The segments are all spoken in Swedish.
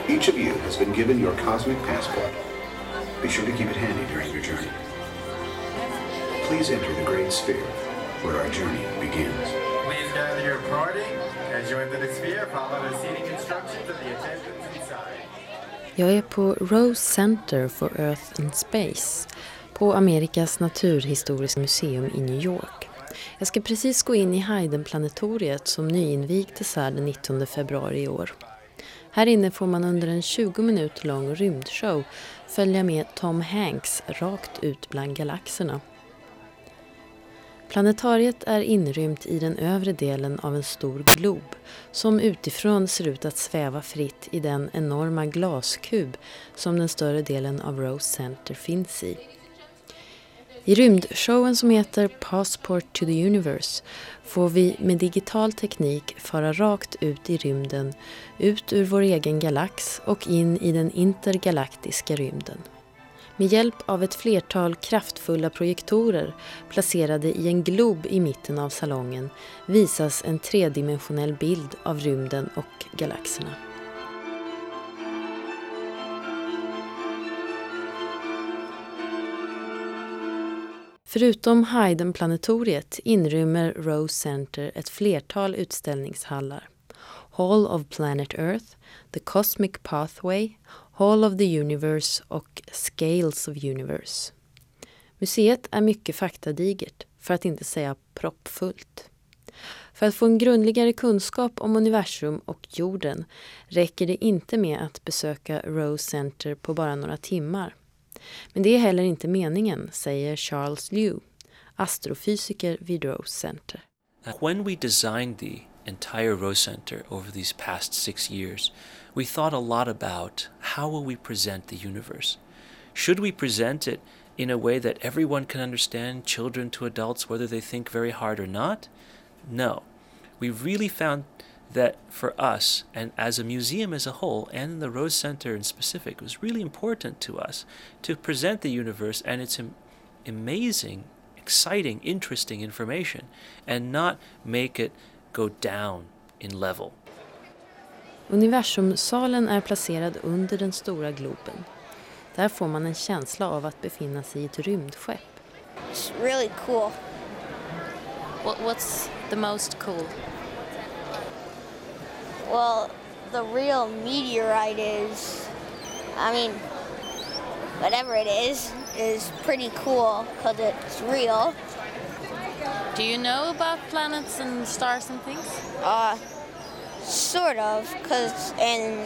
Each of you has been given your cosmic passport. Be sure to keep it handy during your journey. Please enter the great sphere, where our journey begins. Please gather your parting. As you enter the sphere, follow the seating instructions of the attendants inside. Jag är på Rose Center for Earth and Space på Amerikas naturhistoriska museum i New York. Jag ska precis gå in i Hayden-planetoriet som nyinvigdes här den 19 februari i år. Här inne får man under en 20 minuter lång rymdshow följa med Tom Hanks rakt ut bland galaxerna. Planetariet är inrymt i den övre delen av en stor glob som utifrån ser ut att sväva fritt i den enorma glaskub som den större delen av Rose Center finns i. I rymdshowen som heter Passport to the Universe får vi med digital teknik fara rakt ut i rymden, ut ur vår egen galax och in i den intergalaktiska rymden. Med hjälp av ett flertal kraftfulla projektorer placerade i en glob i mitten av salongen visas en tredimensionell bild av rymden och galaxerna. Förutom Hayden-planetoriet inrymmer Rose Center ett flertal utställningshallar. Hall of Planet Earth, The Cosmic Pathway, Hall of the Universe och Scales of Universe. Museet är mycket faktadigert, för att inte säga proppfullt. För att få en grundligare kunskap om universum och jorden räcker det inte med att besöka Rose Center på bara några timmar. Men det är heller inte meningen, säger Charles Liu, astrofysiker vid Rose Center. When we designed the entire Rose Center over these past 6 years, we thought a lot about how will we present the universe. Should we present it in a way that everyone can understand, children to adults, whether they think very hard or not? No. We really found that for us, and as a museum as a whole, and the Rose Center in specific, it was really important to us to present the universe and its amazing, exciting, interesting information, and not make it go down in level. Universumsalen är placerad under den stora globen. Där får man en känsla av att befinna sig i ett rymdskepp. It's really cool. What's the most cool? Well, the real meteorite whatever it is pretty cool because it's real. Do you know about planets and stars and things? Sort of, because in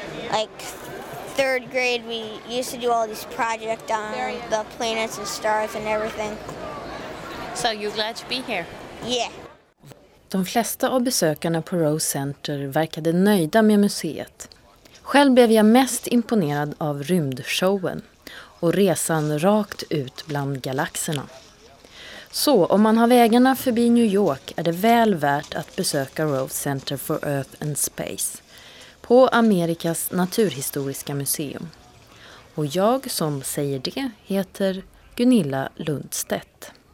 third grade we used to do all these projects on the planets and stars and everything. So you're glad to be here? Yeah. De flesta av besökarna på Rose Center verkade nöjda med museet. Själv blev jag mest imponerad av rymdshowen och resan rakt ut bland galaxerna. Så om man har vägarna förbi New York är det väl värt att besöka Rose Center for Earth and Space på Amerikas naturhistoriska museum. Och jag som säger det heter Gunilla Lundstedt.